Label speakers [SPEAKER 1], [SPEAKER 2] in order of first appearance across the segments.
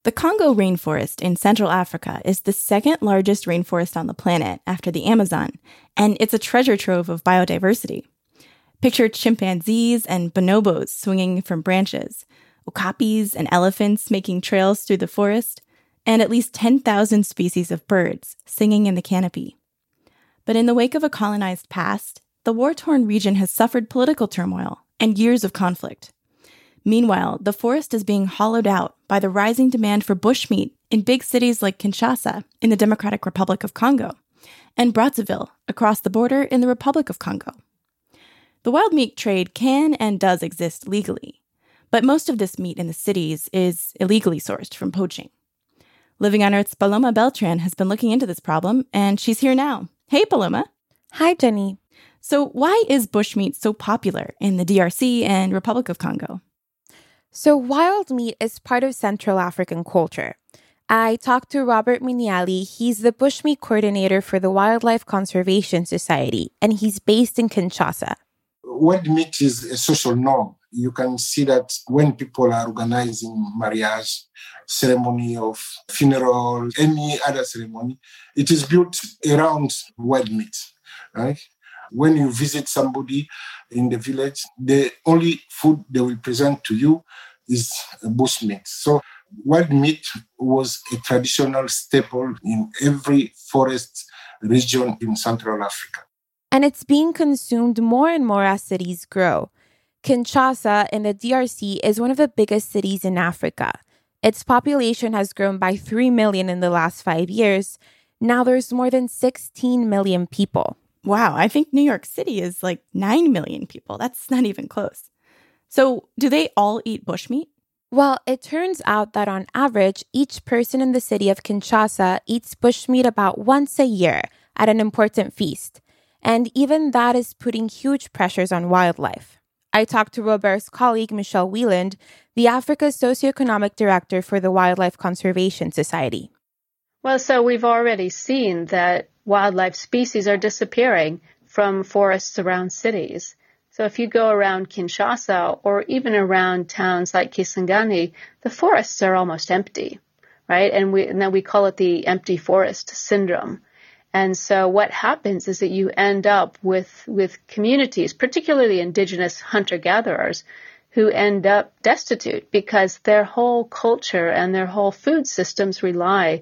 [SPEAKER 1] The Congo rainforest in Central Africa is the second largest rainforest on the planet after the Amazon, and it's a treasure trove of biodiversity. Picture chimpanzees and bonobos swinging from branches, okapis and elephants making trails through the forest, and at least 10,000 species of birds singing in the canopy. But in the wake of a colonized past, the war-torn region has suffered political turmoil and years of conflict. Meanwhile, the forest is being hollowed out by the rising demand for bushmeat in big cities like Kinshasa in the Democratic Republic of Congo and Brazzaville across the border in the Republic of Congo. The wild meat trade can and does exist legally, but most of this meat in the cities is illegally sourced from poaching. Living on Earth's Paloma Beltran has been looking into this problem, and she's here now. Hey, Paloma.
[SPEAKER 2] Hi, Jenny.
[SPEAKER 1] So why is bushmeat so popular in the DRC and Republic of Congo?
[SPEAKER 2] So wild meat is part of Central African culture. I talked to Robert Miniali. He's the bushmeat coordinator for the Wildlife Conservation Society, and he's based in Kinshasa.
[SPEAKER 3] Wild meat is a social norm. You can see that when people are organizing marriage, ceremony of funeral, any other ceremony, it is built around wild meat, right? When you visit somebody in the village, the only food they will present to you is bush meat. So wild meat was a traditional staple in every forest region in Central Africa.
[SPEAKER 2] And it's being consumed more and more as cities grow. Kinshasa in the DRC is one of the biggest cities in Africa. Its population has grown by 3 million in the last 5 years. Now there's more than 16 million people.
[SPEAKER 1] Wow, I think New York City is like 9 million people. That's not even close. So do they all eat bushmeat?
[SPEAKER 2] Well, it turns out that on average, each person in the city of Kinshasa eats bushmeat about once a year at an important feast. And even that is putting huge pressures on wildlife. I talked to Robert's colleague, Michelle Wieland, the Africa Socioeconomic Director for the Wildlife Conservation Society.
[SPEAKER 4] Well, so we've already seen that wildlife species are disappearing from forests around cities. So if you go around Kinshasa or even around towns like Kisangani, the forests are almost empty, right? And then we call it the empty forest syndrome. And so what happens is that you end up with communities, particularly indigenous hunter-gatherers, who end up destitute because their whole culture and their whole food systems rely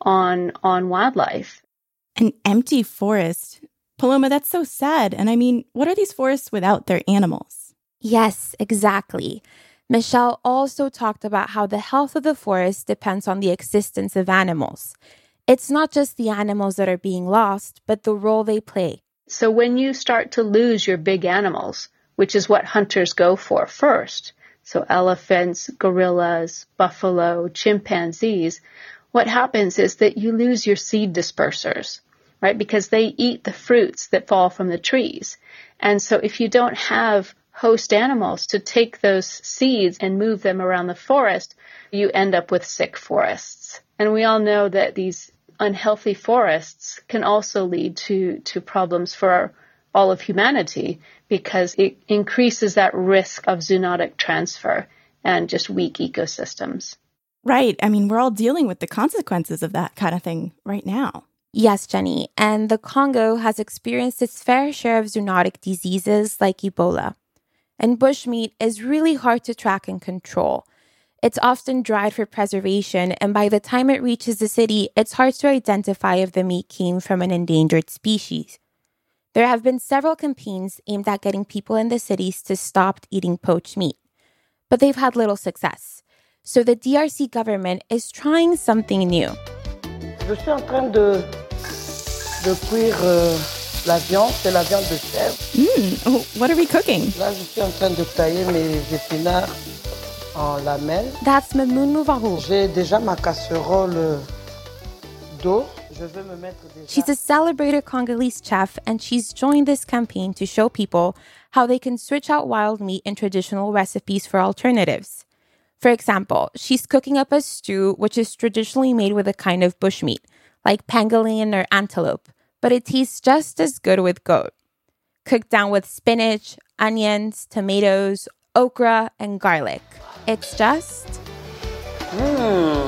[SPEAKER 4] on wildlife.
[SPEAKER 1] An empty forest? Paloma, that's so sad. And I mean, what are these forests without their animals?
[SPEAKER 2] Yes, exactly. Michelle also talked about how the health of the forest depends on the existence of animals. It's not just the animals that are being lost, but the role they play.
[SPEAKER 4] So when you start to lose your big animals, which is what hunters go for first, so elephants, gorillas, buffalo, chimpanzees, what happens is that you lose your seed dispersers, right? Because they eat the fruits that fall from the trees. And so if you don't have host animals to take those seeds and move them around the forest, you end up with sick forests. And we all know that these unhealthy forests can also lead to problems for all of humanity because it increases that risk of zoonotic transfer and just weak ecosystems.
[SPEAKER 1] Right. I mean, we're all dealing with the consequences of that kind of thing right now.
[SPEAKER 2] Yes, Jenny. And the Congo has experienced its fair share of zoonotic diseases like Ebola. And bushmeat is really hard to track and control. It's often dried for preservation, and by the time it reaches the city, it's hard to identify if the meat came from an endangered species. There have been several campaigns aimed at getting people in the cities to stop eating poached meat, but they've had little success. So the DRC government is trying something new.
[SPEAKER 5] Je suis en train de cuire la viande, c'est la viande de chèvre.
[SPEAKER 1] What are we cooking?
[SPEAKER 5] Là, je suis en train de tailler mes épinards en lamelles.
[SPEAKER 2] That's Mamoun Mouvarou.
[SPEAKER 5] J'ai déjà ma casserole d'eau.
[SPEAKER 2] She's a celebrated Congolese chef, and she's joined this campaign to show people how they can switch out wild meat in traditional recipes for alternatives. For example, she's cooking up a stew which is traditionally made with a kind of bushmeat, like pangolin or antelope, but it tastes just as good with goat. Cooked down with spinach, onions, tomatoes, okra, and garlic. It's just...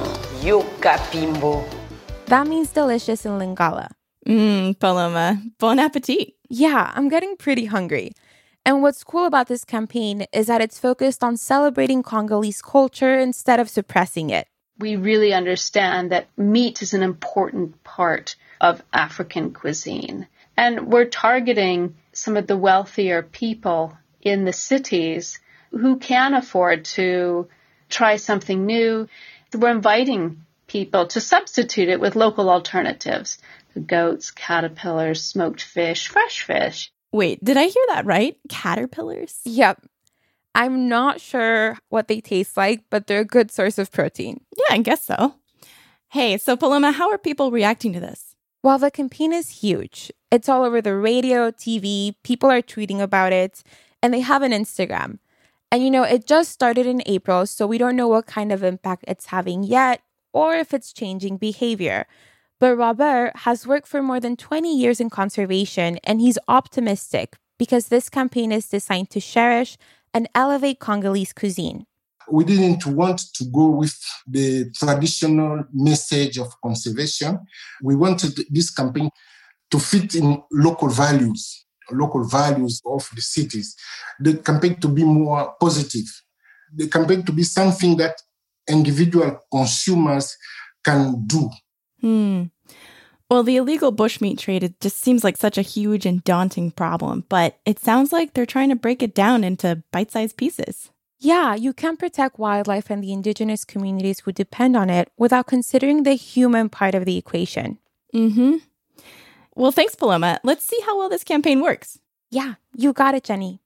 [SPEAKER 5] Yukapimbo.
[SPEAKER 2] That means delicious in Lingala.
[SPEAKER 1] Paloma, bon appetit.
[SPEAKER 2] Yeah, I'm getting pretty hungry. And what's cool about this campaign is that it's focused on celebrating Congolese culture instead of suppressing it.
[SPEAKER 4] We really understand that meat is an important part of African cuisine. And we're targeting some of the wealthier people in the cities who can afford to try something new. We're inviting people to substitute it with local alternatives. Goats, caterpillars, smoked fish, fresh fish.
[SPEAKER 1] Wait, did I hear that right? Caterpillars?
[SPEAKER 2] Yep. I'm not sure what they taste like, but they're a good source of protein.
[SPEAKER 1] Yeah, I guess so. Hey, so Paloma, how are people reacting to this?
[SPEAKER 2] Well, the campaign is huge. It's all over the radio, TV, people are tweeting about it, and they have an Instagram. And it just started in April, so we don't know what kind of impact it's having yet or if it's changing behavior. But Robert has worked for more than 20 years in conservation, and he's optimistic because this campaign is designed to cherish and elevate Congolese cuisine.
[SPEAKER 3] We didn't want to go with the traditional message of conservation. We wanted this campaign to fit in local values of the cities. The campaign to be more positive. The campaign to be something that individual consumers can do.
[SPEAKER 1] Well, the illegal bushmeat trade, it just seems like such a huge and daunting problem, but it sounds like they're trying to break it down into bite-sized pieces.
[SPEAKER 2] Yeah, you can protect wildlife and the indigenous communities who depend on it without considering the human part of the equation.
[SPEAKER 1] Well, thanks, Paloma. Let's see how well this campaign works.
[SPEAKER 2] Yeah, you got it, Jenny.